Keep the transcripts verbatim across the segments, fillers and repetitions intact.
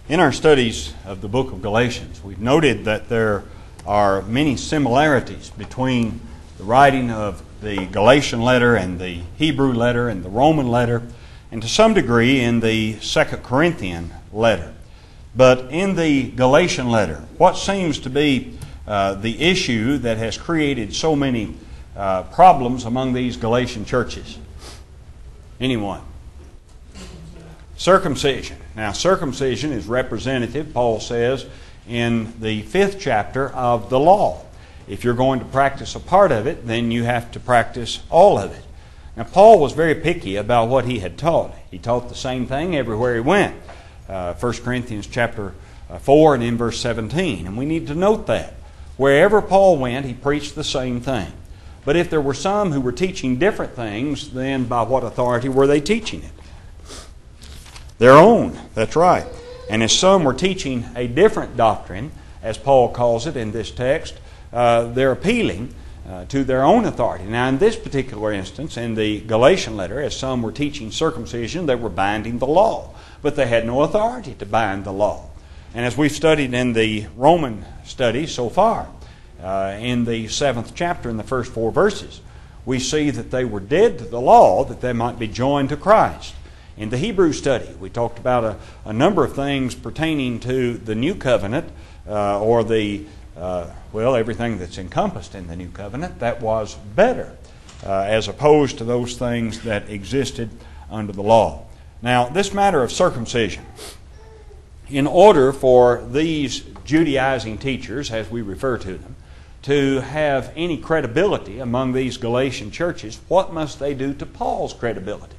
In our studies of the book of Galatians, we've noted that there are many similarities between the writing of the Galatian letter and the Hebrew letter and the Roman letter, and to some degree in the Second Corinthian letter. But in the Galatian letter, what seems to be uh, the issue that has created so many uh, problems among these Galatian churches? Anyone? Circumcision. Now, circumcision is representative, Paul says, in the fifth chapter of the law. If you're going to practice a part of it, then you have to practice all of it. Now, Paul was very picky about what he had taught. He taught the same thing everywhere he went. Uh, First Corinthians chapter four and in verse seventeen. And we need to note that. Wherever Paul went, he preached the same thing. But if there were some who were teaching different things, then by what authority were they teaching it? Their own, that's right. And as some were teaching a different doctrine, as Paul calls it in this text, uh, they're appealing uh, to their own authority. Now, in this particular instance, in the Galatian letter, as some were teaching circumcision, they were binding the law. But they had no authority to bind the law. And as we've studied in the Roman study so far, uh, in the seventh chapter, in the first four verses, we see that they were dead to the law that they might be joined to Christ. In the Hebrew study, we talked about a, a number of things pertaining to the New Covenant, uh, or the, uh, well, everything that's encompassed in the New Covenant that was better, uh, as opposed to those things that existed under the law. Now, this matter of circumcision, in order for these Judaizing teachers, as we refer to them, to have any credibility among these Galatian churches, what must they do to Paul's credibility?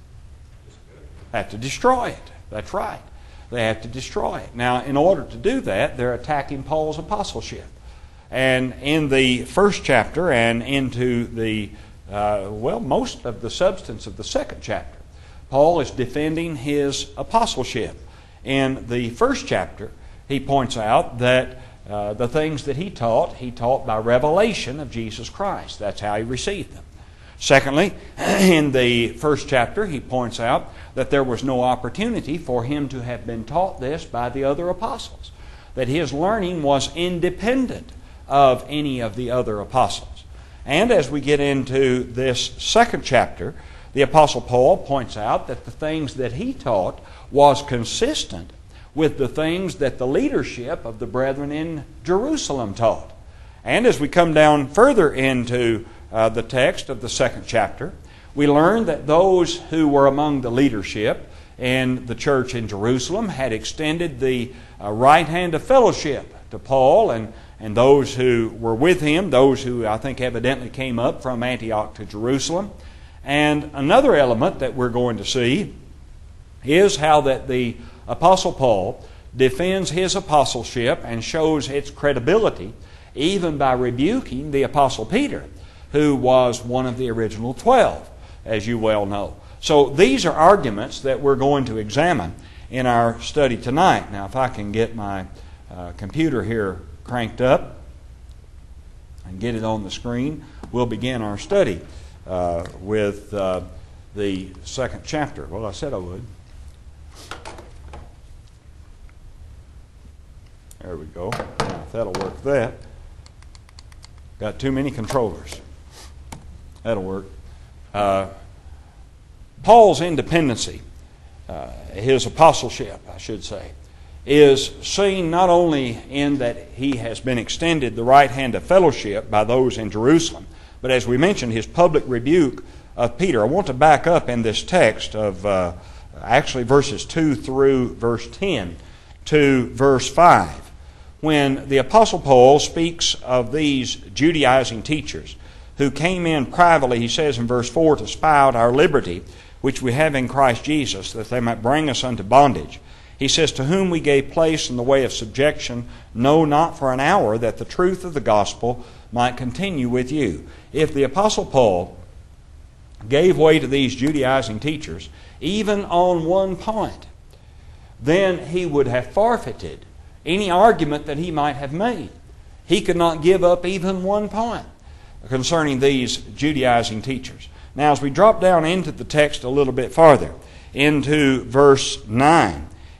Have to destroy it. That's right. They have to destroy it. Now, in order to do that, they're attacking Paul's apostleship. And in the first chapter and into the, uh, well, most of the substance of the second chapter, Paul is defending his apostleship. In the first chapter, he points out that uh, the things that he taught, he taught by revelation of Jesus Christ. That's how he received them. Secondly, in the first chapter, he points out that there was no opportunity for him to have been taught this by the other apostles, that his learning was independent of any of the other apostles. And as we get into this second chapter, the Apostle Paul points out that the things that he taught was consistent with the things that the leadership of the brethren in Jerusalem taught. And as we come down further into uh, the text of the second chapter, we learn that those who were among the leadership in the church in Jerusalem had extended the uh, right hand of fellowship to Paul and, and those who were with him, those who I think evidently came up from Antioch to Jerusalem. And another element that we're going to see is how that the Apostle Paul defends his apostleship and shows its credibility even by rebuking the Apostle Peter, who was one of the original twelve, as you well know. So these are arguments that we're going to examine in our study tonight. Now, if I can get my uh, computer here cranked up and get it on the screen, we'll begin our study uh, with uh, the second chapter. Well, I said I would. There we go. Now, if that'll work that. Got too many controllers. That'll work. Uh, Paul's independency, uh, his apostleship, I should say, is seen not only in that he has been extended the right hand of fellowship by those in Jerusalem, but as we mentioned, his public rebuke of Peter. I want to back up in this text of uh, actually verses two through verse ten to verse five. When the Apostle Paul speaks of these Judaizing teachers who came in privately, he says in verse four, to spy out our liberty, which we have in Christ Jesus, that they might bring us unto bondage. He says, to whom we gave place in the way of subjection, no, not for an hour, that the truth of the gospel might continue with you. If the Apostle Paul gave way to these Judaizing teachers, even on one point, then he would have forfeited any argument that he might have made. He could not give up even one point concerning these Judaizing teachers. Now, as we drop down into the text a little bit farther, into verse nine,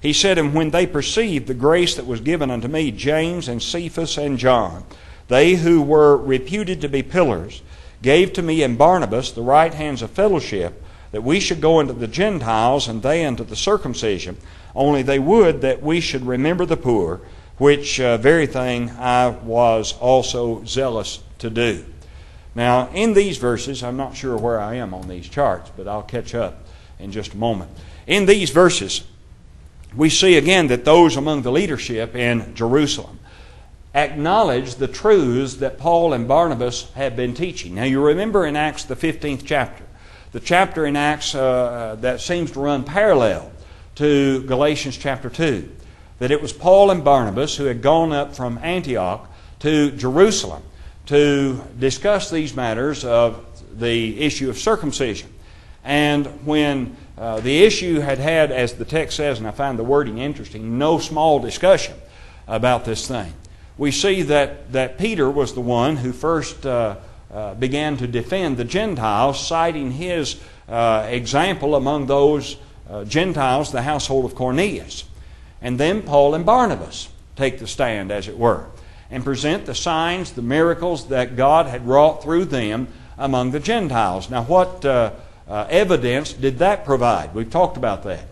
He said, "And when they perceived the grace that was given unto me, James and Cephas and John, they who were reputed to be pillars, gave to me and Barnabas the right hands of fellowship, that we should go unto the Gentiles, and they unto the circumcision. Only they would that we should remember the poor, which uh, very thing I was also zealous to do." Now, in these verses, I'm not sure where I am on these charts, but I'll catch up in just a moment. In these verses, we see again that those among the leadership in Jerusalem acknowledge the truths that Paul and Barnabas had been teaching. Now, you remember in Acts, the fifteenth chapter, the chapter in Acts uh, that seems to run parallel to Galatians chapter two, that it was Paul and Barnabas who had gone up from Antioch to Jerusalem to discuss these matters of the issue of circumcision. And when uh, the issue had had, as the text says, and I find the wording interesting, no small discussion about this thing, we see that, that Peter was the one who first uh, uh, began to defend the Gentiles, citing his uh, example among those uh, Gentiles, the household of Cornelius. And then Paul and Barnabas take the stand, as it were, and present the signs, the miracles that God had wrought through them among the Gentiles. Now, what uh, uh, evidence did that provide? We've talked about that.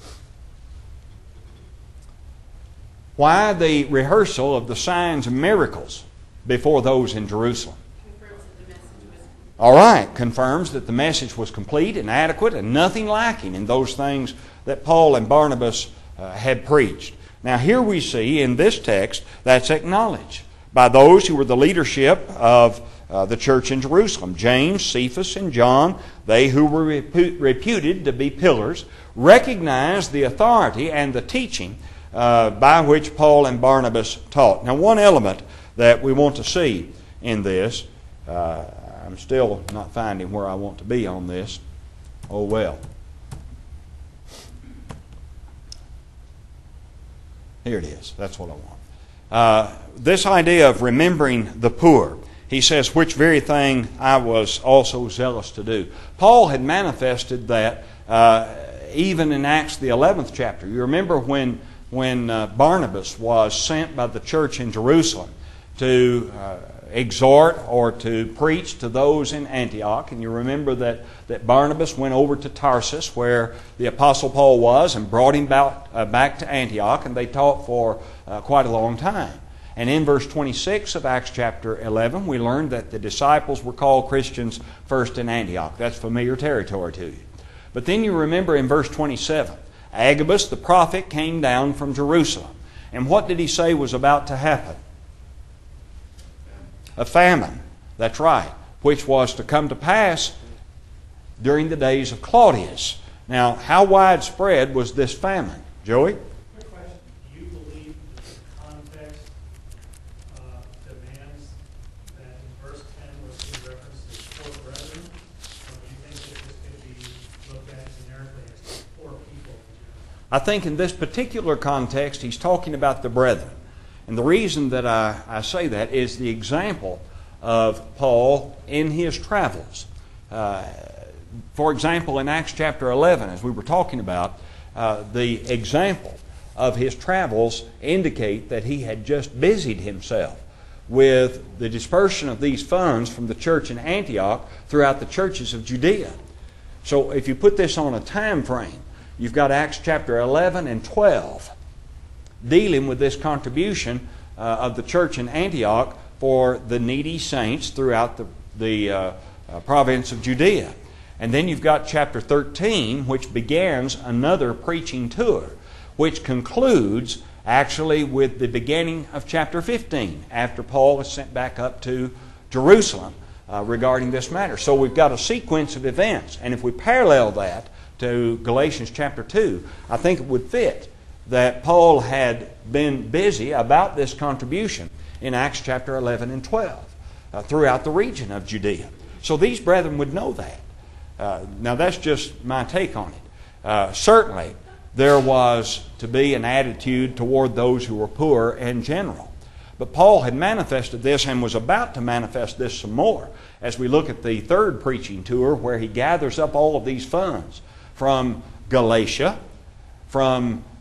Why the rehearsal of the signs and miracles before those in Jerusalem? Confirms that the message was All right, confirms that the message was complete and adequate and nothing lacking in those things that Paul and Barnabas uh, had preached. Now, here we see in this text that's acknowledged by those who were the leadership of uh, the church in Jerusalem. James, Cephas, and John, they who were repu- reputed to be pillars, recognized the authority and the teaching uh, by which Paul and Barnabas taught. Now, one element that we want to see in this, uh, I'm still not finding where I want to be on this. Oh well. Here it is. That's what I want. Uh, this idea of remembering the poor. He says, "Which very thing I was also zealous to do." Paul had manifested that uh, even in Acts the eleventh chapter. You remember when, when uh, Barnabas was sent by the church in Jerusalem to uh, exhort or to preach to those in Antioch. And you remember that, that Barnabas went over to Tarsus, where the Apostle Paul was, and brought him back, uh, back to Antioch, and they taught for uh, quite a long time. And in verse twenty-six of Acts chapter eleven, we learned that the disciples were called Christians first in Antioch. That's familiar territory to you. But then you remember in verse twenty-seven, Agabus the prophet came down from Jerusalem. And what did he say was about to happen? A famine. That's right. Which was to come to pass during the days of Claudius. Now, how widespread was this famine? Joey? Quick question. Do you believe that the context uh, demands that in verse ten was in reference to poor brethren? Or do you think that this could be looked at generically as poor people? I think in this particular context, he's talking about the brethren. And the reason that I, I say that is the example of Paul in his travels. Uh, for example, in Acts chapter eleven, as we were talking about, uh, the example of his travels indicate that he had just busied himself with the dispersion of these funds from the church in Antioch throughout the churches of Judea. So if you put this on a time frame, you've got Acts chapter eleven and twelve dealing with this contribution uh, of the church in Antioch for the needy saints throughout the, the uh, uh, province of Judea. And then you've got chapter thirteen, which begins another preaching tour, which concludes actually with the beginning of chapter fifteen, after Paul is sent back up to Jerusalem uh, regarding this matter. So we've got a sequence of events. And if we parallel that to Galatians chapter two, I think it would fit that Paul had been busy about this contribution in Acts chapter eleven and twelve uh, throughout the region of Judea. So these brethren would know that. Uh, now that's just my take on it. Uh, certainly there was to be an attitude toward those who were poor in general. But Paul had manifested this and was about to manifest this some more as we look at the third preaching tour, where he gathers up all of these funds from Galatia, from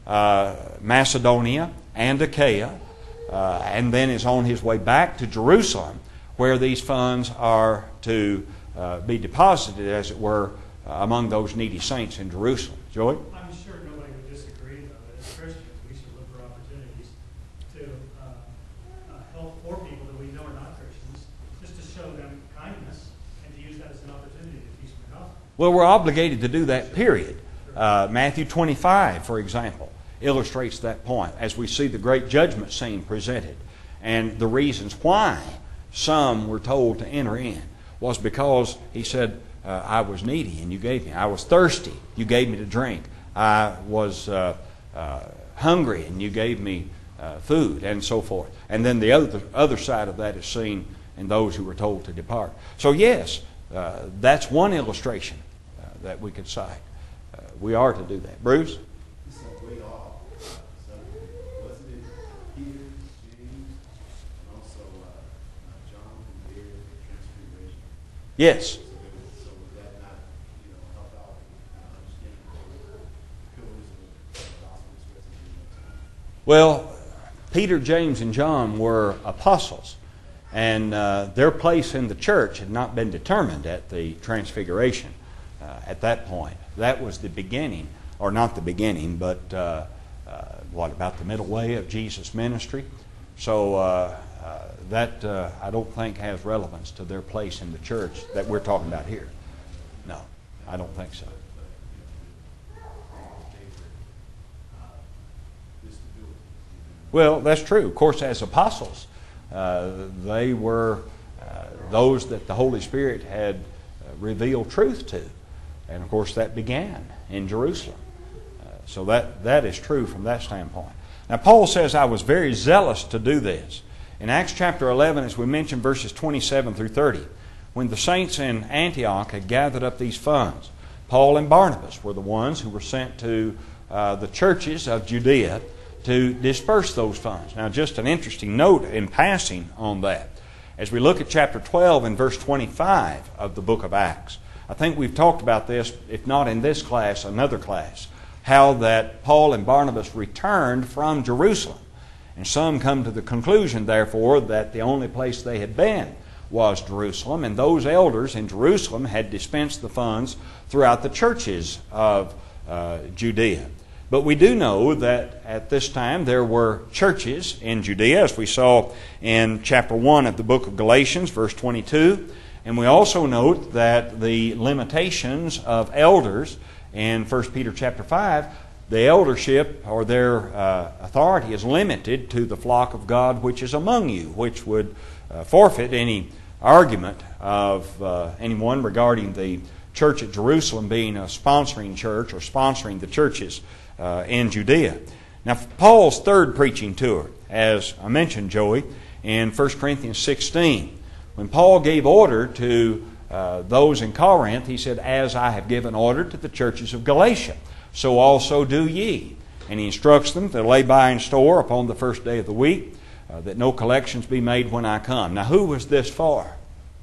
uh, Macedonia and Achaia, uh, and then is on his way back to Jerusalem, where these funds are to uh, be deposited, as it were, uh, among those needy saints in Jerusalem. Joey? I'm sure nobody would disagree, though, that as Christians we should look for opportunities to uh, uh, help poor people that we know are not Christians, just to show them kindness and to use that as an opportunity to teach them the gospel. Well, we're obligated to do that, period. Uh, Matthew twenty-five, for example, illustrates that point as we see the great judgment scene presented. And the reasons why some were told to enter in was because he said, uh, I was needy and you gave me. I was thirsty, you gave me to drink. I was uh, uh, hungry and you gave me uh, food, and so forth. And then the other, other side of that is seen in those who were told to depart. So yes, uh, that's one illustration uh, that we could cite. Uh, we are to do that. Bruce? It's a way off. So wasn't it Peter, James, and also uh, uh, John who dared the transfiguration? Yes. So, there was, so would that not, you know, help out uh, understanding the pillars of the gospel expressing? Well, Peter, James, and John were apostles, and uh, their place in the church had not been determined at the transfiguration uh, at that point. That was the beginning, or not the beginning, but uh, uh, what about the middle way of Jesus' ministry? So uh, uh, that uh, I don't think has relevance to their place in the church that we're talking about here. No, I don't think so. Well, that's true. Of course, as apostles, uh, they were uh, those that the Holy Spirit had uh, revealed truth to. And of course, that began in Jerusalem. Uh, so that, that is true from that standpoint. Now, Paul says, I was very zealous to do this. In Acts chapter eleven, as we mentioned, verses twenty-seven through thirty, when the saints in Antioch had gathered up these funds, Paul and Barnabas were the ones who were sent to uh, the churches of Judea to disperse those funds. Now, just an interesting note in passing on that. As we look at chapter twelve and verse twenty-five of the book of Acts, I think we've talked about this, if not in this class, another class, how that Paul and Barnabas returned from Jerusalem. And some come to the conclusion, therefore, that the only place they had been was Jerusalem, and those elders in Jerusalem had dispensed the funds throughout the churches of uh, Judea. But we do know that at this time there were churches in Judea, as we saw in chapter one of the book of Galatians, verse twenty-two. And we also note that the limitations of elders in First Peter chapter five, the eldership or their uh, authority is limited to the flock of God which is among you, which would uh, forfeit any argument of uh, anyone regarding the church at Jerusalem being a sponsoring church or sponsoring the churches uh, in Judea. Now, Paul's third preaching tour, as I mentioned, Joey, in First Corinthians sixteen, when Paul gave order to uh, those in Corinth, he said, as I have given order to the churches of Galatia, so also do ye. And he instructs them to lay by in store upon the first day of the week, uh, that no collections be made when I come. Now, who was this for?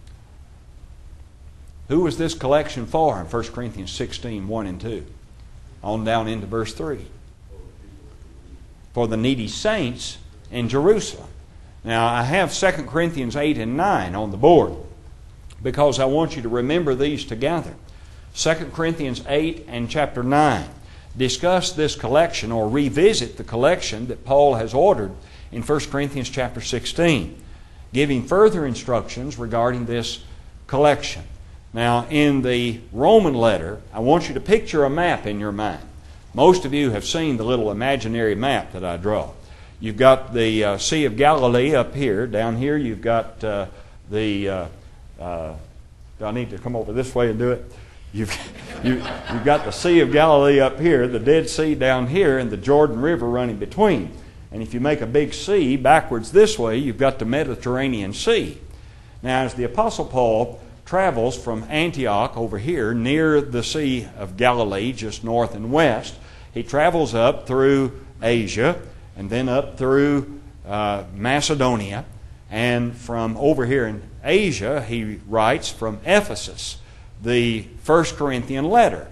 Who was this collection for in First Corinthians sixteen, one and two? On down into verse three. For the needy saints in Jerusalem. Now, I have Second Corinthians eight and nine on the board because I want you to remember these together. Second Corinthians eight and chapter nine discuss this collection or revisit the collection that Paul has ordered in First Corinthians chapter sixteen, giving further instructions regarding this collection. Now, in the Roman letter, I want you to picture a map in your mind. Most of you have seen the little imaginary map that I draw. You've got the uh, Sea of Galilee up here. Down here you've got uh, the... Uh, uh, do I need to come over this way and do it? You've, you, you've got the Sea of Galilee up here, the Dead Sea down here, and the Jordan River running between. And if you make a big sea backwards this way, you've got the Mediterranean Sea. Now, as the Apostle Paul travels from Antioch over here near the Sea of Galilee, just north and west, he travels up through Asia and then up through uh, Macedonia. And from over here in Asia, he writes from Ephesus, the First Corinthian letter,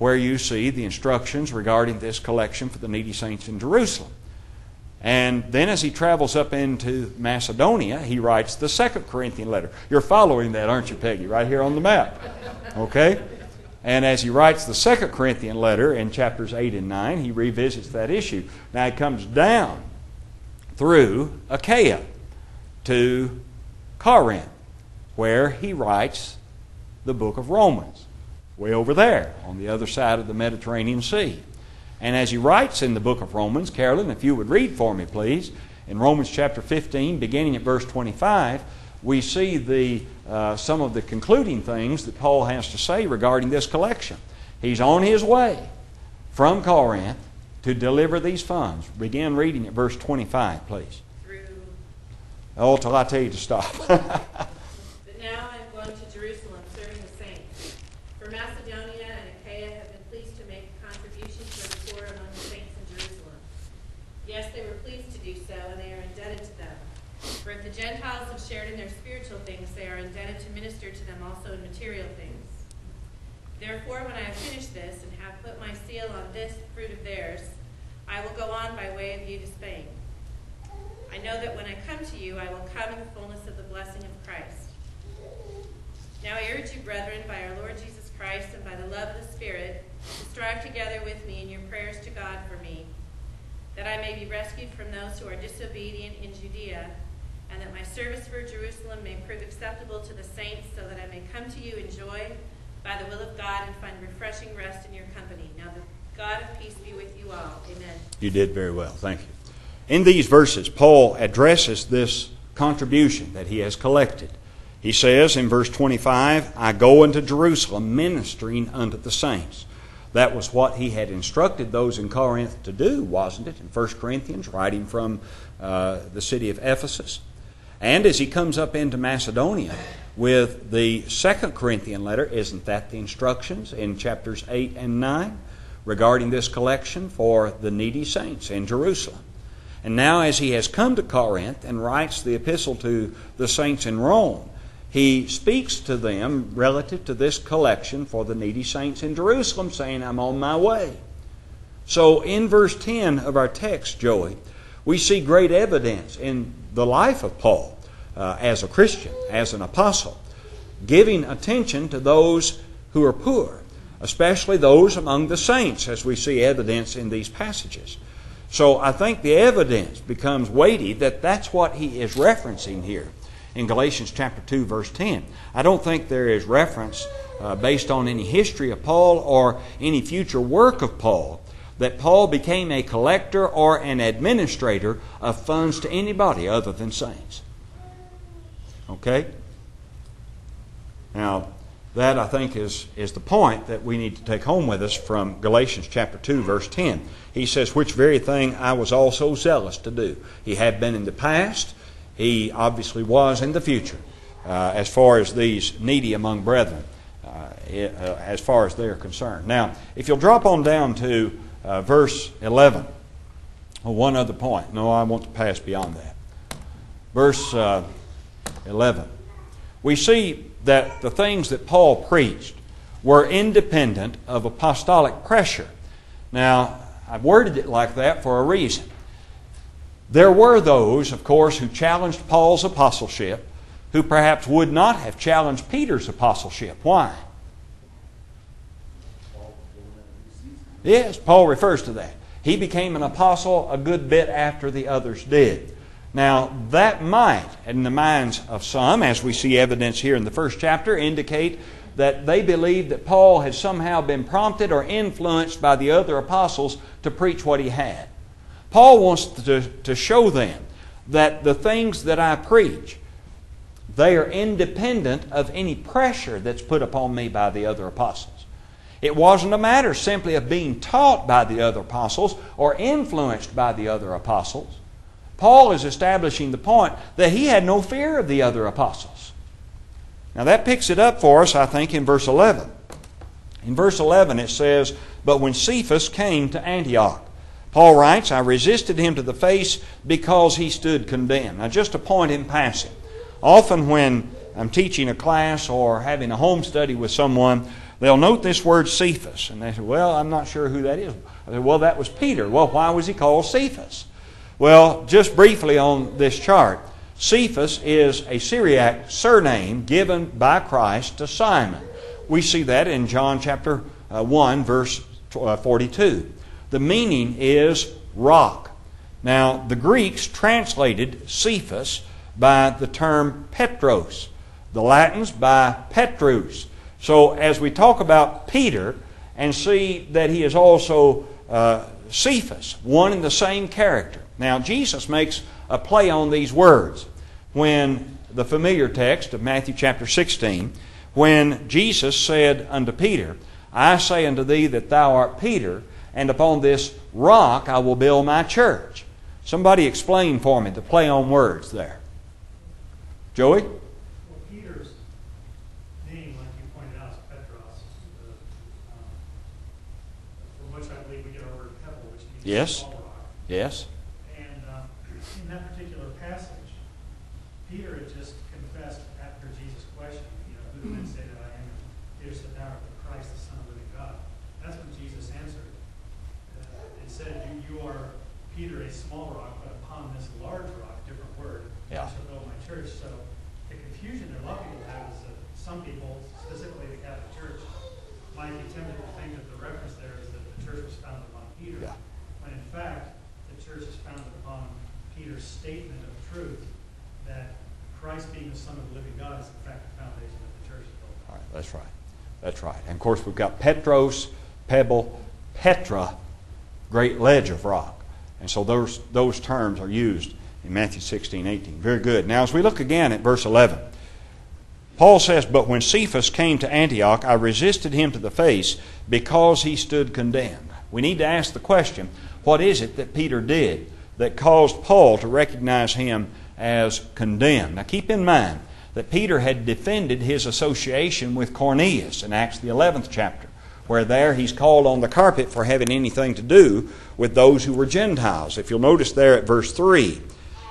where you see the instructions regarding this collection for the needy saints in Jerusalem. And then as he travels up into Macedonia, he writes the Second Corinthian letter. You're following that, aren't you, Peggy? Right here on the map. Okay? And as he writes the Second Corinthian letter in chapters eight and nine, he revisits that issue. Now he comes down through Achaia to Corinth, where he writes the book of Romans, way over there on the other side of the Mediterranean Sea. And as he writes in the book of Romans, Carolyn, if you would read for me, please, in Romans chapter fifteen, beginning at verse twenty-five, we see the uh, some of the concluding things that Paul has to say regarding this collection. He's on his way from Corinth to deliver these funds. Begin reading at verse twenty-five, please. Through. Oh, till I tell you to stop. But now I am going to Jerusalem, serving the saints. For Macedonia and Achaia have been pleased to make a contribution for the poor among the saints in Jerusalem. Yes, they were pleased to do so, and they are indebted to them. For if the Gentiles have shared in their spiritual things, they are indebted to minister to them also in material things. Therefore, when I have finished this and have put my seal on this fruit of theirs, I will go on by way of you to Spain. I know that when I come to you, I will come in the fullness of the blessing of Christ. Now I urge you, brethren, by our Lord Jesus Christ and by the love of the Spirit, to strive together with me in your prayers to God for me, that I may be rescued from those who are disobedient in Judea, and that my service for Jerusalem may prove acceptable to the saints, so that I may come to you in joy by the will of God and find refreshing rest in your company. Now the God of peace be with you all. Amen. You did very well. Thank you. In these verses, Paul addresses this contribution that he has collected. He says in verse twenty-five, I go into Jerusalem ministering unto the saints. That was what he had instructed those in Corinth to do, wasn't it? In First Corinthians, writing from uh, the city of Ephesus. And as he comes up into Macedonia with the Second Corinthian letter, isn't that the instructions in chapters eight and nine regarding this collection for the needy saints in Jerusalem? And now as he has come to Corinth and writes the epistle to the saints in Rome, he speaks to them relative to this collection for the needy saints in Jerusalem, saying, I'm on my way. So in verse ten of our text, Joey, we see great evidence in the life of Paul uh, as a Christian, as an apostle, giving attention to those who are poor, especially those among the saints, as we see evidence in these passages. So I think the evidence becomes weighty that that's what he is referencing here in Galatians chapter two, verse ten. I don't think there is reference uh, based on any history of Paul or any future work of Paul that Paul became a collector or an administrator of funds to anybody other than saints. Okay? Now, that I think is, is the point that we need to take home with us from Galatians chapter two, verse ten. He says, which very thing I was also zealous to do. He had been in the past. He obviously was in the future, uh, as far as these needy among brethren, uh, it, uh, as far as they're concerned. Now, if you'll drop on down to uh, verse eleven, oh, one other point. No, I want to pass beyond that. Verse uh, eleven. We see that the things that Paul preached were independent of apostolic pressure. Now, I've worded it like that for a reason. There were those, of course, who challenged Paul's apostleship, who perhaps would not have challenged Peter's apostleship. Why? Yes, Paul refers to that. He became an apostle a good bit after the others did. Now, that might, in the minds of some, as we see evidence here in the first chapter, indicate that they believed that Paul had somehow been prompted or influenced by the other apostles to preach what he had. Paul wants to, to show them that the things that I preach, they are independent of any pressure that's put upon me by the other apostles. It wasn't a matter simply of being taught by the other apostles or influenced by the other apostles. Paul is establishing the point that he had no fear of the other apostles. Now that picks it up for us, I think, in verse eleven. In verse eleven it says, but when Cephas came to Antioch, Paul writes, I resisted him to the face because he stood condemned. Now just a point in passing. Often when I'm teaching a class or having a home study with someone, they'll note this word Cephas. And they say, well, I'm not sure who that is. I said, well, that was Peter. Well, why was he called Cephas? Well, just briefly on this chart, Cephas is a Syriac surname given by Christ to Simon. We see that in John chapter one, verse forty-two. The meaning is rock. Now, the Greeks translated Cephas by the term Petros, the Latins by Petrus. So as we talk about Peter and see that he is also uh, Cephas, one and the same character. Now, Jesus makes a play on these words when the familiar text of Matthew chapter sixteen, when Jesus said unto Peter, I say unto thee that thou art Peter, and upon this rock I will build my church. Somebody explain for me the play on words there. Joey? Well, Peter's name, like you pointed out, is Petros, the, um, from which I believe we get our word pebble, which means Yes. small rock. Yes. And um, in that particular passage, Peter had just confessed after Jesus' question, you know, who do men say that I am? Peter said, thou art the Christ, the Son of the living God. That's when Jesus answered uh, and said, you, you are Peter, a small rock, but upon this large rock, different word, Yeah. I shall build my church. So the confusion that a lot of people have is that some people, specifically the Catholic Church, might be tempted to think that the reference there is that the church was founded upon Peter. Yeah. When in fact, the church is founded upon Peter's statement of truth that Christ being the Son of the living God is in fact the foundation that the church is built on. All right, that's right. That's right. And of course we've got Petros, pebble, Petra, great ledge of rock. And so those, those terms are used in Matthew sixteen, eighteen. Very good. Now as we look again at verse eleven, Paul says, But when Cephas came to Antioch, I resisted him to the face because he stood condemned. We need to ask the question, what is it that Peter did that caused Paul to recognize him as condemned? Now keep in mind that Peter had defended his association with Cornelius in Acts the eleventh chapter, where there he's called on the carpet for having anything to do with those who were Gentiles. If you'll notice there at verse three,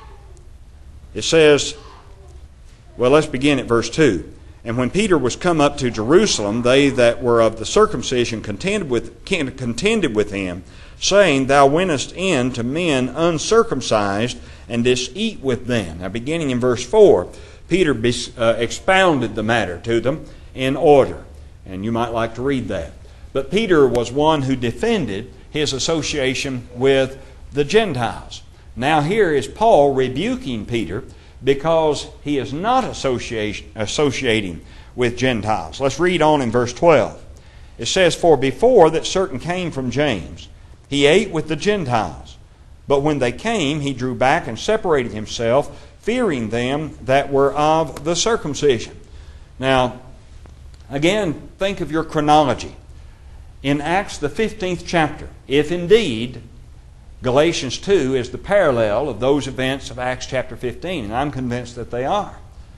it says, well, let's begin at verse two. And when Peter was come up to Jerusalem, they that were of the circumcision contended with, contended with him, saying, Thou wentest in to men uncircumcised, and didst eat with them. Now beginning in verse four, Peter uh, expounded the matter to them in order. And you might like to read that. But Peter was one who defended his association with the Gentiles. Now here is Paul rebuking Peter because he is not associating with Gentiles. Let's read on in verse twelve. It says, For before that certain came from James, he ate with the Gentiles. But when they came, he drew back and separated himself, fearing them that were of the circumcision. Now, again, think of your chronology. In Acts the fifteenth chapter, if indeed Galatians two is the parallel of those events of Acts chapter fifteen, and I'm convinced that they are.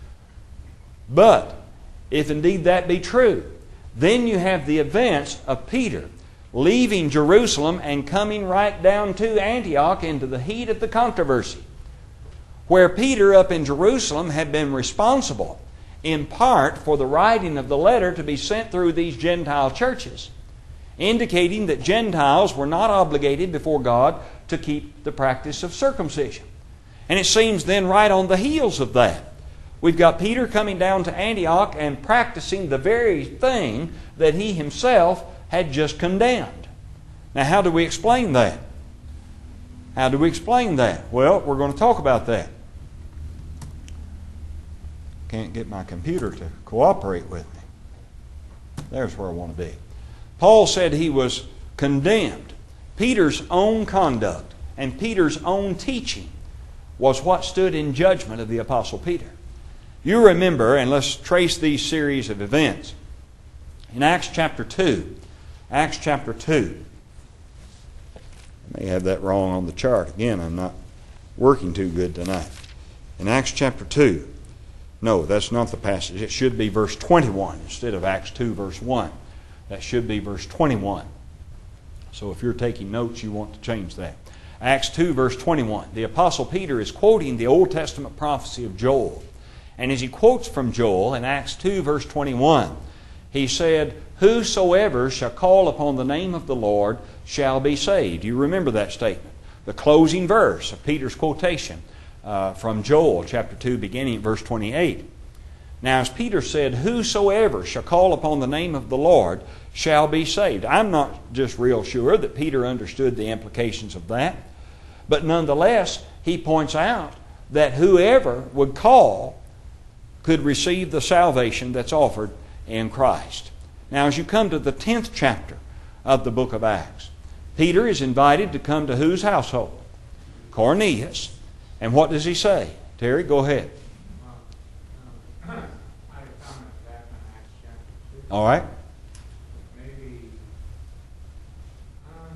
But if indeed that be true, then you have the events of Peter leaving Jerusalem and coming right down to Antioch into the heat of the controversy, where Peter up in Jerusalem had been responsible in part for the writing of the letter to be sent through these Gentile churches, indicating that Gentiles were not obligated before God to keep the practice of circumcision. And it seems then right on the heels of that, we've got Peter coming down to Antioch and practicing the very thing that he himself had just condemned. Now how do we explain that? How do we explain that? Well, we're going to talk about that. Can't get my computer to cooperate with me. There's where I want to be. Paul said he was condemned. Peter's own conduct and Peter's own teaching was what stood in judgment of the Apostle Peter. You remember, and let's trace these series of events. In Acts chapter two, Acts chapter two, I may have that wrong on the chart. Again, I'm not working too good tonight. In Acts chapter two, no, that's not the passage. It should be verse twenty-one instead of Acts two, verse one. That should be verse twenty-one. So if you're taking notes, you want to change that. Acts two, verse twenty-one. The Apostle Peter is quoting the Old Testament prophecy of Joel. And as he quotes from Joel in Acts two, verse twenty-one, He said, whosoever shall call upon the name of the Lord shall be saved. You remember that statement. The closing verse of Peter's quotation uh, from Joel chapter two, beginning at verse twenty-eight. Now, as Peter said, whosoever shall call upon the name of the Lord shall be saved. I'm not just real sure that Peter understood the implications of that, but nonetheless, he points out that whoever would call could receive the salvation that's offered in Christ. Now, as you come to the tenth chapter of the book of Acts, Peter is invited to come to whose household? Cornelius. And what does he say? Terry, go ahead. I have a comment back in Acts chapter two. All right. Maybe, uh,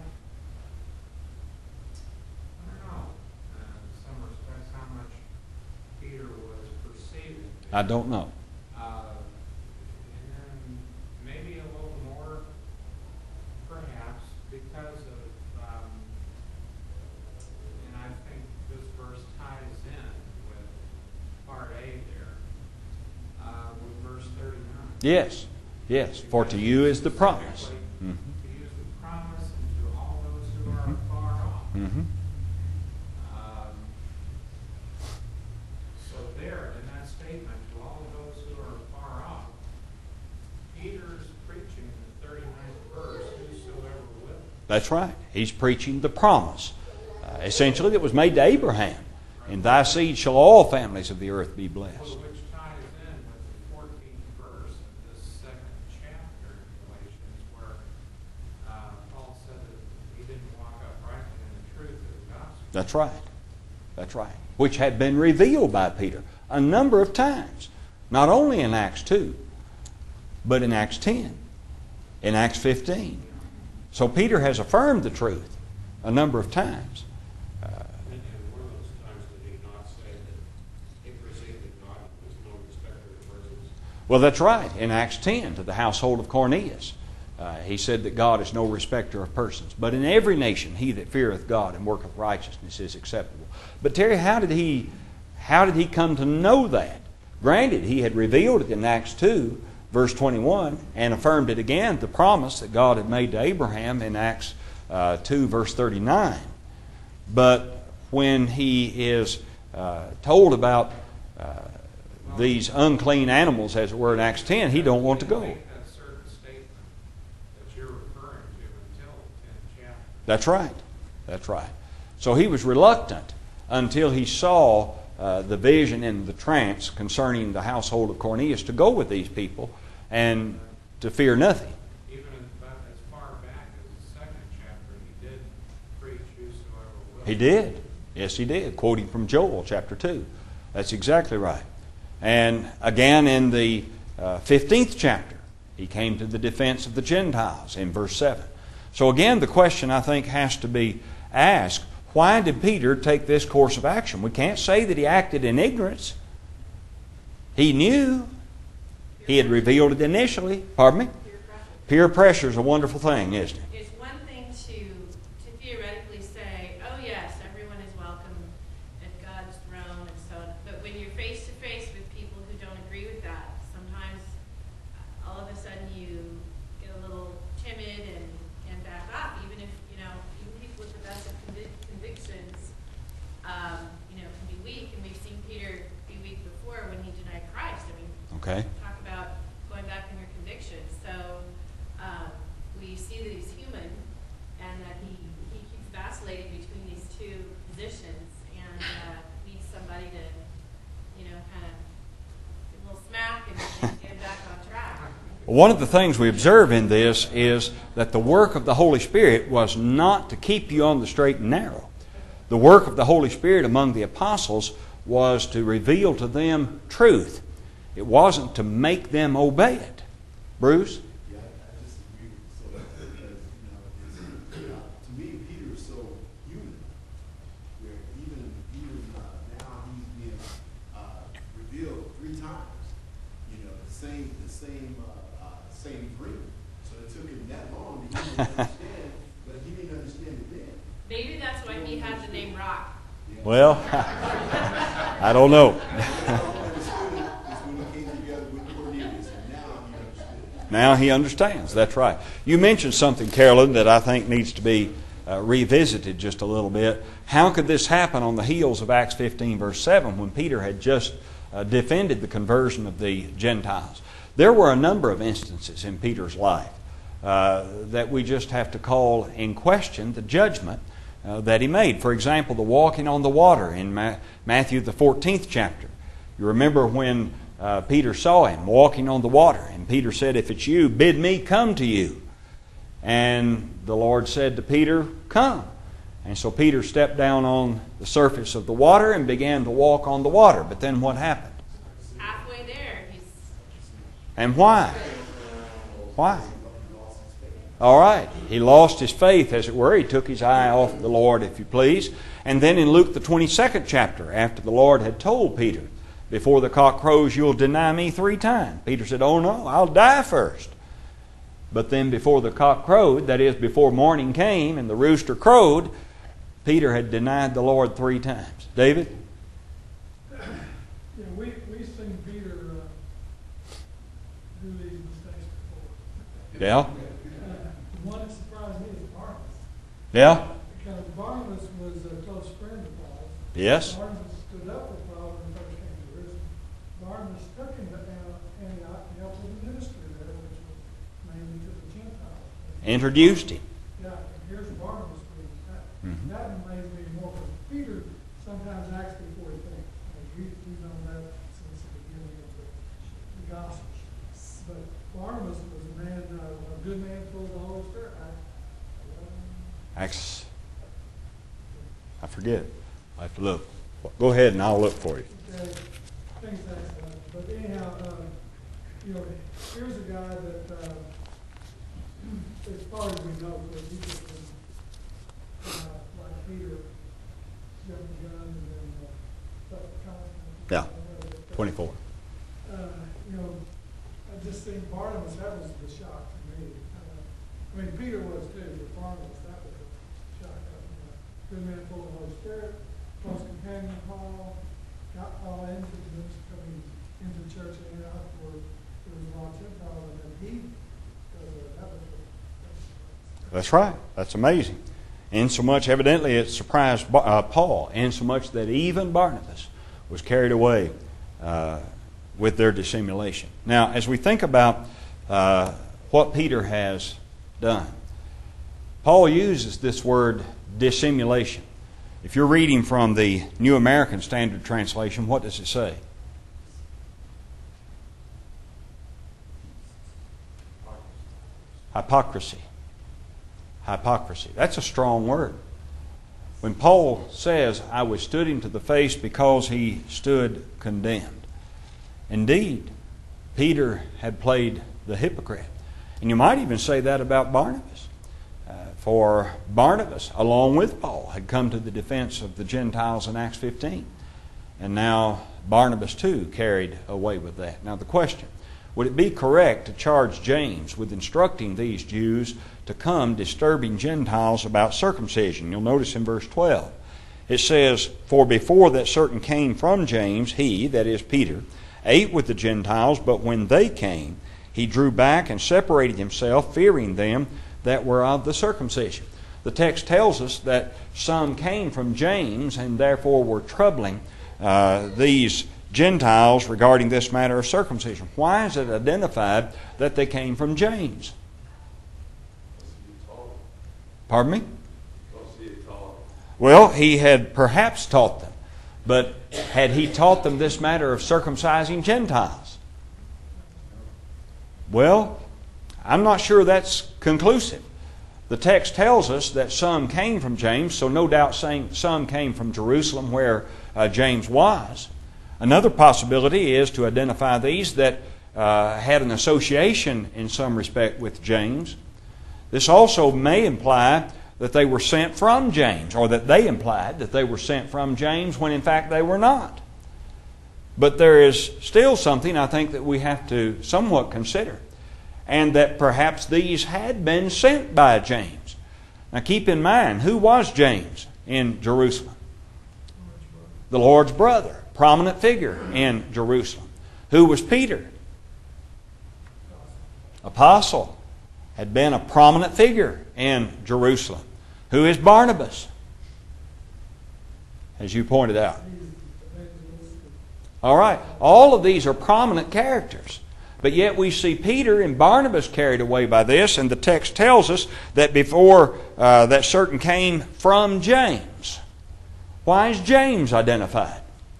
I don't know, uh, in some respects, how much Peter was perceiving. I don't know. Uh, and then maybe a little more, perhaps, because of, um, and I think this verse ties in with part A there, uh, with verse thirty-nine. Yes. Yes. For to you is the promise. Specifically, Mhm. To use the promise and to all those who are far off. Mhm. Um, So there, in that statement, to all those who are far off, Peter's preaching the thirty-ninth verse, whosoever will. That's right. He's preaching the promise. Uh, essentially, that was made to Abraham. In thy seed shall all families of the earth be blessed. Well, which ties in with the fourteenth verse of this second chapter in Galatians, where uh, Paul said that he didn't walk uprightly in the truth of the gospel. That's right. That's right. Which had been revealed by Peter a number of times. Not only in Acts two, but in Acts ten, in Acts fifteen. So Peter has affirmed the truth a number of times. Uh, And and one of those times did he not say that he perceived that God was no respecter of persons? well, that's right. In Acts ten, to the household of Cornelius, uh, he said that God is no respecter of persons. But in every nation, he that feareth God and worketh righteousness is acceptable. But Terry, how did he, how did he come to know that? Granted, he had revealed it in Acts two, verse twenty-one, and affirmed it again, the promise that God had made to Abraham in Acts uh, two, verse thirty-nine. But when he is uh, told about uh, these unclean animals, as it were, in Acts ten, he don't want to go. Make that certain statement that you're referring to until the tenth chapter. That's right. That's right. So he was reluctant until he saw uh, the vision and the trance concerning the household of Cornelius to go with these people and to fear nothing. Even about as far back as the second chapter, he did preach whosoever will. He did. Yes, he did. Quoting from Joel chapter two. That's exactly right. And again in the uh, fifteenth chapter, he came to the defense of the Gentiles in verse seven. So again, the question I think has to be asked, why did Peter take this course of action? We can't say that he acted in ignorance. He knew. He had revealed it initially. Pardon me? Peer pressure. Peer pressure is a wonderful thing, isn't it? It's one thing to, to theoretically say, oh yes, everyone is welcome at God's throne and so on. But when you're face to face with people who don't agree with that, sometimes uh, all of a sudden you get a little timid and, and back off, even if, you know, even people with the best of convic- convictions, um, you know, can be weak. And we've seen Peter be weak before when he denied Christ. I mean, Okay. talk about going back in your convictions. So um, we see that he's human and that he, he keeps vacillating between these two positions and uh, needs somebody to, you know, kind of give a little smack and, and get him back on track. One of the things we observe in this is that the work of the Holy Spirit was not to keep you on the straight and narrow. The work of the Holy Spirit among the apostles was to reveal to them truth. It wasn't to make them obey it. Bruce? Yeah, I, I disagree with so that because you know, it's, you know, to me Peter is so human, where even even uh, now he's being uh, revealed three times. You know, the same the same uh, uh, same dream. So it took him that long to even understand, but he didn't understand it then. Maybe that's why he had the name Rock. Yeah. Well, I don't know. All he understood is when he came together with Cornelius, and now he understood. Now he understands. That's right. You mentioned something, Carolyn, that I think needs to be uh, revisited just a little bit. How could this happen on the heels of Acts fifteen, verse seven, when Peter had just uh, defended the conversion of the Gentiles? There were a number of instances in Peter's life uh, that we just have to call in question the judgment uh, that he made. For example, the walking on the water in Ma- Matthew the fourteenth chapter. You remember when uh, Peter saw him walking on the water, and Peter said, "If it's you, bid me come to you." And the Lord said to Peter, "Come." And so Peter stepped down on the surface of the water and began to walk on the water. But then what happened? Halfway there, he's And why? Why? All right. He lost his faith, as it were. He took his eye off the Lord, if you please. And then in Luke the twenty-second chapter, after the Lord had told Peter, "Before the cock crows, you'll deny me three times," Peter said, "Oh no, I'll die first." But then before the cock crowed, that is, before morning came and the rooster crowed, Peter had denied the Lord three times. David? Yeah, we, we've seen Peter uh, do these mistakes before. Yeah? Uh, the one that surprised me is Barnabas. Yeah? Because Barnabas was a close friend of Paul. Yes? Barnabas stood up for Paul when he first came to Jerusalem. Barnabas took him to Antioch and helped with the ministry there, which was mainly to the Gentiles. Introduced him. Yeah, and here's Barnabas doing that. Mhm. That amazed me more because Peter sometimes acts before he thinks. And we, we've known that since the beginning of the, the Gospels. But Barnabas was a man, uh, a good man full of the Holy Spirit. I, Acts. I forget. I have to look. Go ahead and I'll look for you. okay, things like that. But anyhow, uh, you know, here's a guy that, uh, as far as we know, that he just been, uh, like Peter, jumped the gun and then uh, stuff the constant. Yeah. twenty-four. Uh, you know, I just think Barnabas, that was the shock to me. Uh, I mean, Peter was too, but Barnabas, that was a shock. Uh, you know, good man full of the Holy Spirit, close companion of Paul, got Paul into the ministry, I mean, into the church in Antioch where there was a lot of Gentiles, and then he, uh, that was That's right. That's amazing. Insomuch, evidently, it surprised uh, Paul, insomuch that even Barnabas was carried away uh, with their dissimulation. Now, as we think about uh, what Peter has done, Paul uses this word dissimulation. If you're reading from the New American Standard Translation, what does it say? Hypocrisy. Hypocrisy. That's a strong word. When Paul says, "I withstood him to the face because he stood condemned." Indeed, Peter had played the hypocrite. And you might even say that about Barnabas. Uh, for Barnabas, along with Paul, had come to the defense of the Gentiles in Acts fifteen. And now Barnabas too carried away with that. Now the question, would it be correct to charge James with instructing these Jews to come disturbing Gentiles about circumcision? You'll notice in verse twelve, it says, "For before that certain came from James, he," that is Peter, "ate with the Gentiles, but when they came, he drew back and separated himself, fearing them that were of the circumcision." The text tells us that some came from James and therefore were troubling uh, these Gentiles regarding this matter of circumcision. Why is it identified that they came from James? Pardon me? Well, he had perhaps taught them, but had he taught them this matter of circumcising Gentiles? Well, I'm not sure that's conclusive. The text tells us that some came from James, so no doubt saying some came from Jerusalem where uh, James was. Another possibility is to identify these that uh, had an association in some respect with James. This also may imply that they were sent from James, or that they implied that they were sent from James when in fact they were not. But there is still something I think that we have to somewhat consider, and that perhaps these had been sent by James. Now keep in mind, who was James in Jerusalem? The Lord's brother, prominent figure in Jerusalem. Who was Peter? apostle, had been a prominent figure in Jerusalem. Who is Barnabas? As you pointed out. All right. All of these are prominent characters. But yet we see Peter and Barnabas carried away by this, and the text tells us that before uh, that certain came from James. Why is James identified?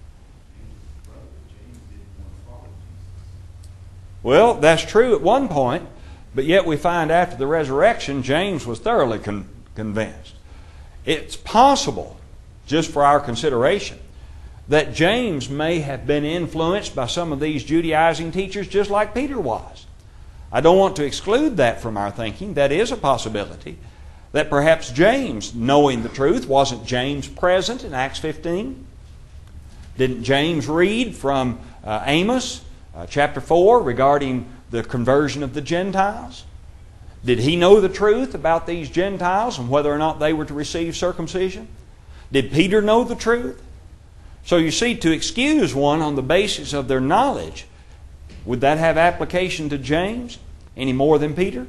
Well, that's true at one point, but yet we find after the resurrection, James was thoroughly con- convinced. It's possible, just for our consideration, that James may have been influenced by some of these Judaizing teachers just like Peter was. I don't want to exclude that from our thinking. That is a possibility. That perhaps James, knowing the truth, wasn't James present in Acts fifteen? Didn't James read from uh, Amos uh, chapter four regarding the conversion of the Gentiles? Did he know the truth about these Gentiles and whether or not they were to receive circumcision? Did Peter know the truth? So you see, to excuse one on the basis of their knowledge, would that have application to James any more than Peter?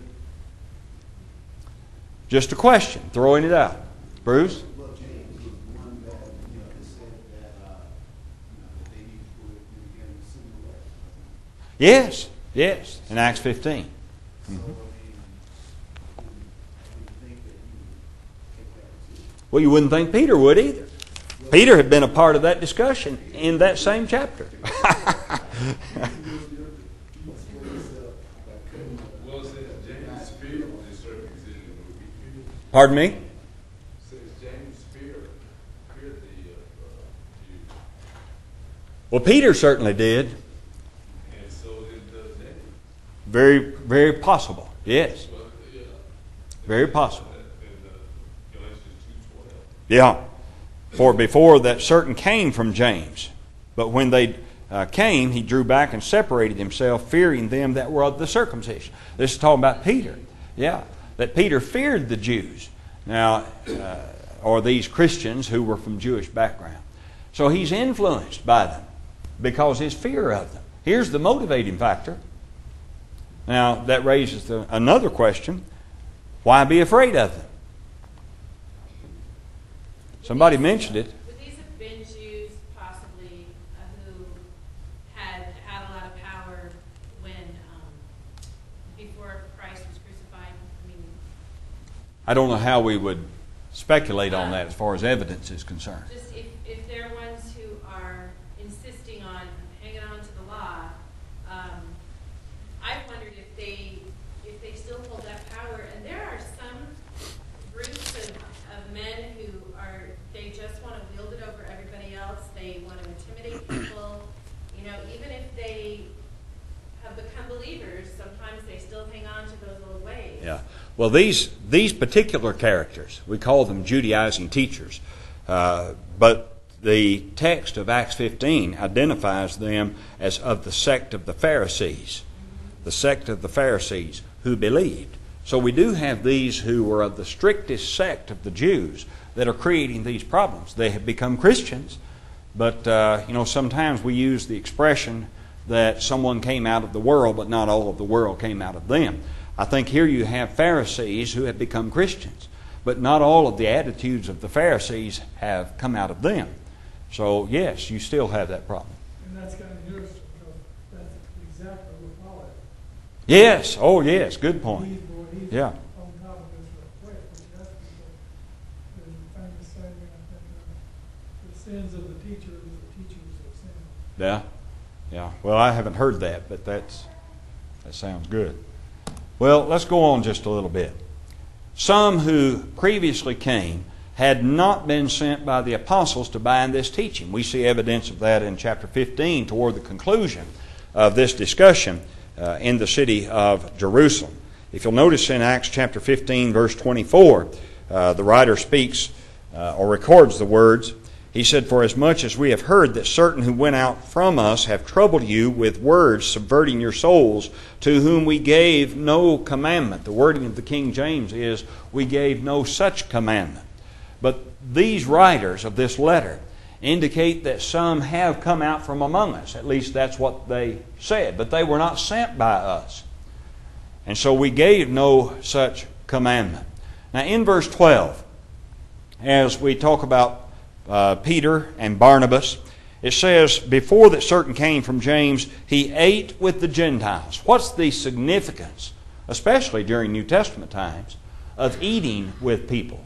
Just a question, throwing it out. Bruce? Well, James was one that, you know, that said that, uh, you know, that they need to put it together in a similar way. Yes, yes, in Acts fifteen. So, I mean, I wouldn't think that you would take that position. Well, you wouldn't think Peter would either. Peter had been a part of that discussion in that same chapter. Well, since James feared the circumcision would be feared. Pardon me? Since James feared, feared the uh, Jews, Well, Peter certainly did. and so did the James. Very, very possible. Yes, Well, yeah. very possible. In uh, Galatians two twelve. Yeah. For before that certain came from James, but when they uh, came, he drew back and separated himself, fearing them that were of the circumcision. This is talking about Peter. Yeah, that Peter feared the Jews. Now, uh, or these Christians who were from Jewish background. So he's influenced by them because his fear of them. Here's the motivating factor. Now, that raises the, another question. Why be afraid of them? Somebody mentioned it. Would these have been Jews possibly uh, who had had a lot of power when, um, before Christ was crucified? I mean, I don't know how we would speculate on that as far as evidence is concerned. just if, if they're ones who are insisting on hanging on to the law, um, I wondered if they if they still hold that power. And there are some groups of, of men who are, they just want to wield it over everybody else. They want to intimidate people. You know, even if they have become believers, sometimes they still hang on to those old ways. Yeah. Well, these these particular characters, we call them Judaizing teachers, uh, but the text of Acts fifteen identifies them as of the sect of the Pharisees, the sect of the Pharisees who believed. So we do have these who were of the strictest sect of the Jews that are creating these problems. They have become Christians, but uh, you know, sometimes we use the expression that someone came out of the world, but not all of the world came out of them. I think here you have Pharisees who have become Christians, but not all of the attitudes of the Pharisees have come out of them. So yes, you still have that problem. And that's kind of interesting because that's exactly what Paul had. Yes. Oh yes. Good point. He's, well, he's Yeah. on top of this real quick, which has to be the, the famous saying, I think, uh, the sins of the teacher is the teachers of sin. Yeah. Yeah. Well, I haven't heard that, but that's that sounds good. Well, let's go on just a little bit. Some who previously came had not been sent by the apostles to bind this teaching. We see evidence of that in chapter fifteen toward the conclusion of this discussion uh, in the city of Jerusalem. If you'll notice in Acts chapter fifteen, verse twenty-four, uh, the writer speaks uh, or records the words. He said, "For as much as we have heard that certain who went out from us have troubled you with words, subverting your souls, to whom we gave no commandment." The wording of the King James is, "we gave no such commandment." But these writers of this letter indicate that some have come out from among us. At least that's what they said. But they were not sent by us. And so we gave no such commandment. Now in verse twelve, as we talk about uh, Peter and Barnabas, it says, before that certain came from James, he ate with the Gentiles. What's the significance, especially during New Testament times, of eating with people?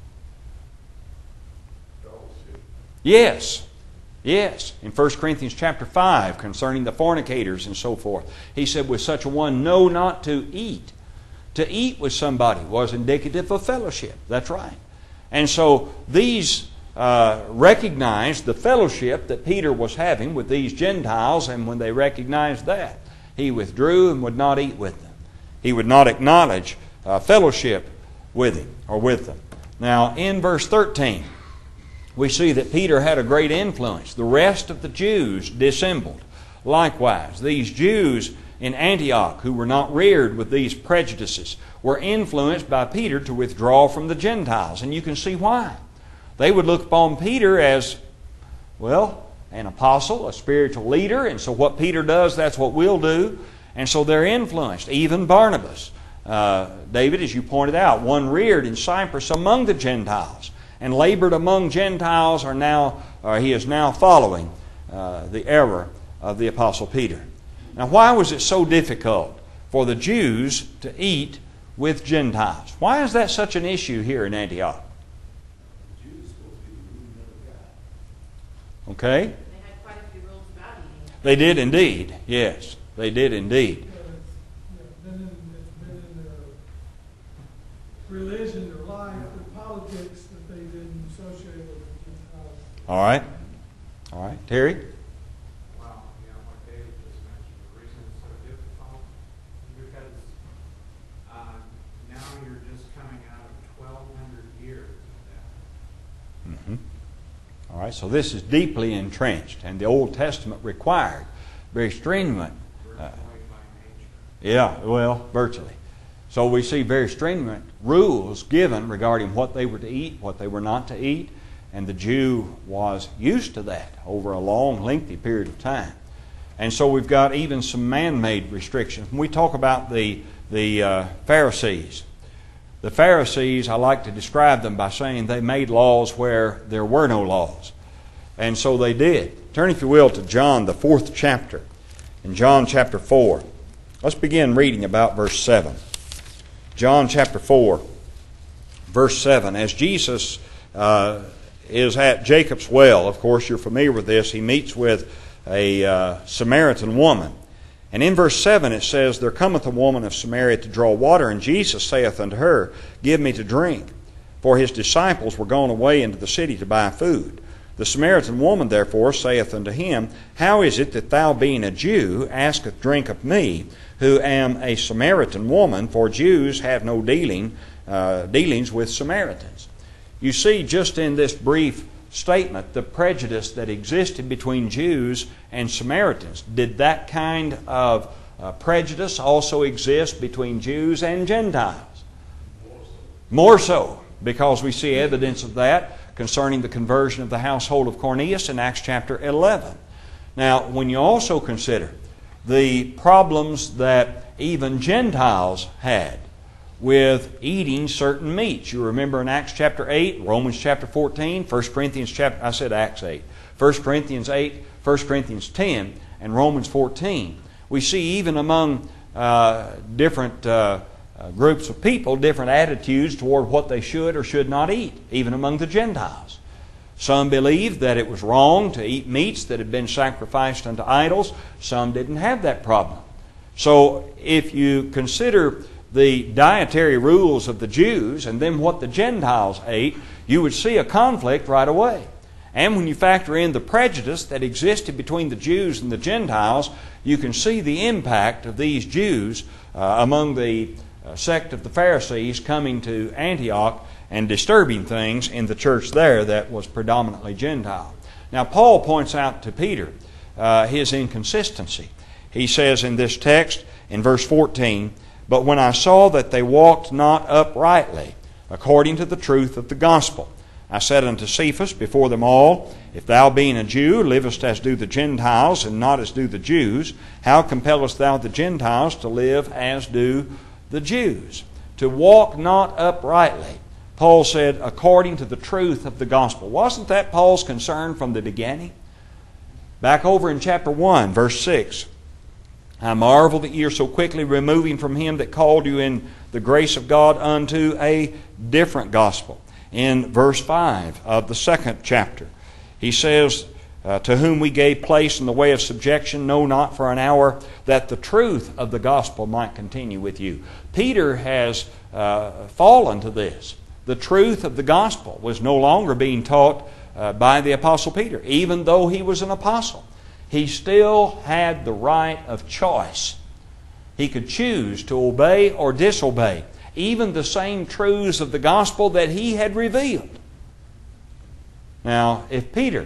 Yes. Yes. In First Corinthians chapter five, concerning the fornicators and so forth, he said, with such a one, know not to eat. To eat with somebody was indicative of fellowship. That's right. And so these uh, recognized the fellowship that Peter was having with these Gentiles, and when they recognized that, he withdrew and would not eat with them. He would not acknowledge uh, fellowship with him or with them. Now, in verse thirteen, we see that Peter had a great influence. The rest of the Jews dissembled. Likewise, these Jews in Antioch, who were not reared with these prejudices, were influenced by Peter to withdraw from the Gentiles. And you can see why. They would look upon Peter as, well, an apostle, a spiritual leader, and so what Peter does, that's what we'll do. And so they're influenced. Even Barnabas, uh, David, as you pointed out, one reared in Cyprus among the Gentiles, and labored among Gentiles, are now, or he is now following uh, the error of the Apostle Peter. Now, why was it so difficult for the Jews to eat with Gentiles? Why is that such an issue here in Antioch? The Jews supposed to be the ruling of God. Okay? They had quite a few rules about eating. They did indeed. Yes, they did indeed. Yeah, it's, yeah, been in, it's been in their religion, their life, their politics, that they didn't associate with the Gentiles. All right. All right. Terry? Well, yeah, what David just mentioned, the reason it's so difficult is because uh, now you're just coming out of twelve hundred years of that. Mm-hmm. All right. So this is deeply entrenched, and the Old Testament required very stringent. Uh, Virtually by nature. yeah, well, virtually. So we see very stringent rules given regarding what they were to eat, what they were not to eat, and the Jew was used to that over a long, lengthy period of time. And so we've got even some man-made restrictions. When we talk about the, the uh, Pharisees, the Pharisees, I like to describe them by saying they made laws where there were no laws. And so they did. Turn, if you will, to John, the fourth chapter. In John chapter four. Let's begin reading about verse seven. John chapter four, verse seven. As Jesus uh, is at Jacob's well, of course you're familiar with this, he meets with a uh, Samaritan woman. And in verse seven it says, there cometh a woman of Samaria to draw water, and Jesus saith unto her, give me to drink. For his disciples were gone away into the city to buy food. The Samaritan woman therefore saith unto him, how is it that thou, being a Jew, askest drink of me, who am a Samaritan woman? For Jews have no dealing uh, dealings with Samaritans. You see, just in this brief statement, the prejudice that existed between Jews and Samaritans. Did that kind of uh, prejudice also exist between Jews and Gentiles? More so, because we see evidence of that concerning the conversion of the household of Cornelius in Acts chapter eleven. Now, when you also consider the problems that even Gentiles had with eating certain meats. You remember in Acts chapter eight, Romans chapter fourteen, First Corinthians chapter, I said Acts eight, First Corinthians eight, First Corinthians ten, and Romans fourteen. We see even among uh, different uh, uh, groups of people, different attitudes toward what they should or should not eat, even among the Gentiles. Some believed that it was wrong to eat meats that had been sacrificed unto idols. Some didn't have that problem. So if you consider the dietary rules of the Jews and then what the Gentiles ate, you would see a conflict right away. And when you factor in the prejudice that existed between the Jews and the Gentiles, you can see the impact of these Jews uh, among the uh, sect of the Pharisees coming to Antioch and disturbing things in the church there that was predominantly Gentile. Now, Paul points out to Peter uh, his inconsistency. He says in this text, in verse fourteen, but when I saw that they walked not uprightly, according to the truth of the gospel, I said unto Cephas before them all, if thou being a Jew livest as do the Gentiles, and not as do the Jews, how compellest thou the Gentiles to live as do the Jews. To walk not uprightly, Paul said, according to the truth of the gospel. Wasn't that Paul's concern from the beginning? Back over in chapter one, verse six. I marvel that ye are so quickly removing from him that called you in the grace of God unto a different gospel. In verse five of the second chapter, he says, uh, to whom we gave place in the way of subjection, no, not for an hour, that the truth of the gospel might continue with you. Peter has uh, fallen to this. The truth of the gospel was no longer being taught uh, by the Apostle Peter. Even though he was an apostle, he still had the right of choice. He could choose to obey or disobey even the same truths of the gospel that he had revealed. Now, if Peter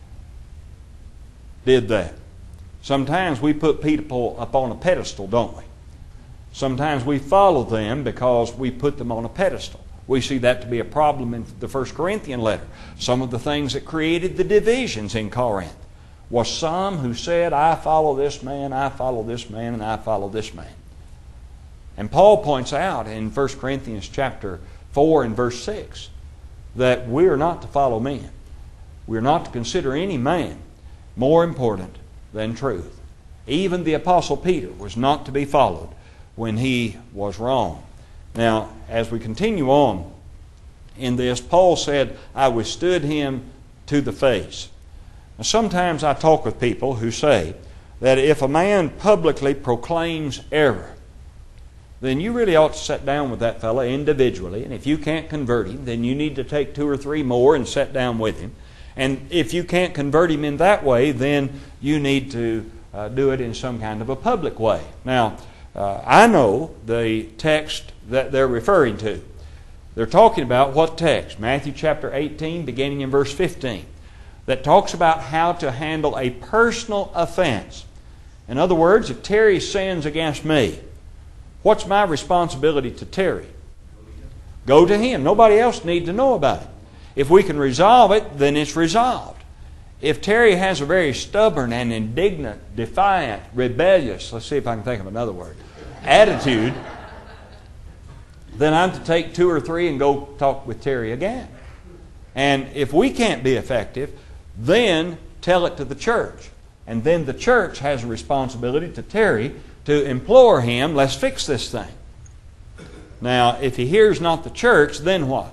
did that, sometimes we put people up on a pedestal, don't we? Sometimes we follow them because we put them on a pedestal. We see that to be a problem in the First Corinthian letter. Some of the things that created the divisions in Corinth was some who said, I follow this man, I follow this man, and I follow this man. And Paul points out in First Corinthians chapter four and verse six that we are not to follow men. We are not to consider any man more important than truth. Even the Apostle Peter was not to be followed when he was wrong. Now, as we continue on in this, Paul said, I withstood him to the face. Now, sometimes I talk with people who say that if a man publicly proclaims error, then you really ought to sit down with that fellow individually. And if you can't convert him, then you need to take two or three more and sit down with him. And if you can't convert him in that way, then you need to uh, do it in some kind of a public way. Now, uh, I know the text that they're referring to. They're talking about what text? Matthew chapter eighteen, beginning in verse fifteen, that talks about how to handle a personal offense. In other words, if Terry sins against me, what's my responsibility to Terry? Go to him. Nobody else needs to know about it. If we can resolve it, then it's resolved. If Terry has a very stubborn and indignant, defiant, rebellious, let's see if I can think of another word, attitude, then I'm to take two or three and go talk with Terry again. And if we can't be effective, then tell it to the church. And then the church has a responsibility to Terry to implore him, let's fix this thing. Now, if he hears not the church, then what?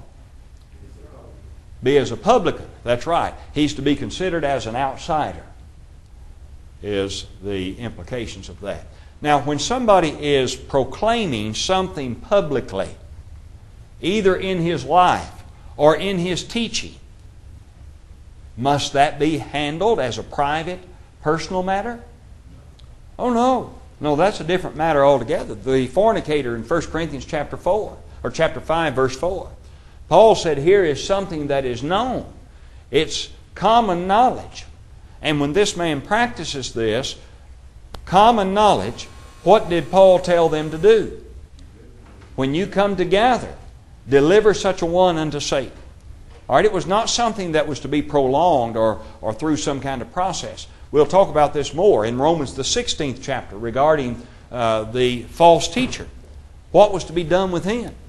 Be as a publican. That's right. He's to be considered as an outsider, is the implications of that. Now, when somebody is proclaiming something publicly, either in his life or in his teaching, must that be handled as a private, personal matter? Oh, no. No, that's a different matter altogether. The fornicator in First Corinthians chapter four, or chapter five, verse four. Paul said here is something that is known. It's common knowledge. And when this man practices this, common knowledge, what did Paul tell them to do? When you come together, deliver such a one unto Satan. All right, it was not something that was to be prolonged or, or through some kind of process. We'll talk about this more in Romans the sixteenth chapter regarding uh, the false teacher. What was to be done with him?